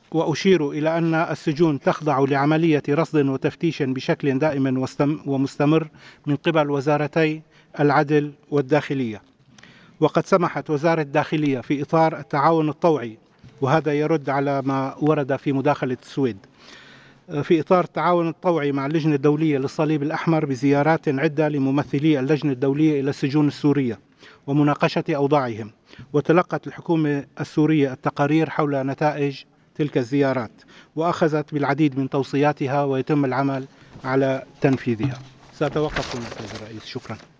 وأشير إلى أن السجون تخضع لعملية رصد وتفتيش بشكل دائم ومستمر من قبل وزارتي العدل والداخلية. وقد سمحت وزارة الداخلية في إطار التعاون الطوعي، وهذا يرد على ما ورد في مداخلة السويد، في إطار التعاون الطوعي مع اللجنة الدولية للصليب الأحمر بزيارات عدة لممثلي اللجنة الدولية إلى السجون السورية ومناقشة أوضاعهم. وتلقت الحكومة السورية التقارير حول نتائج تلك الزيارات، وأخذت بالعديد من توصياتها ويتم العمل على تنفيذها. سأتوقف هنا سيد الرئيس، شكرا.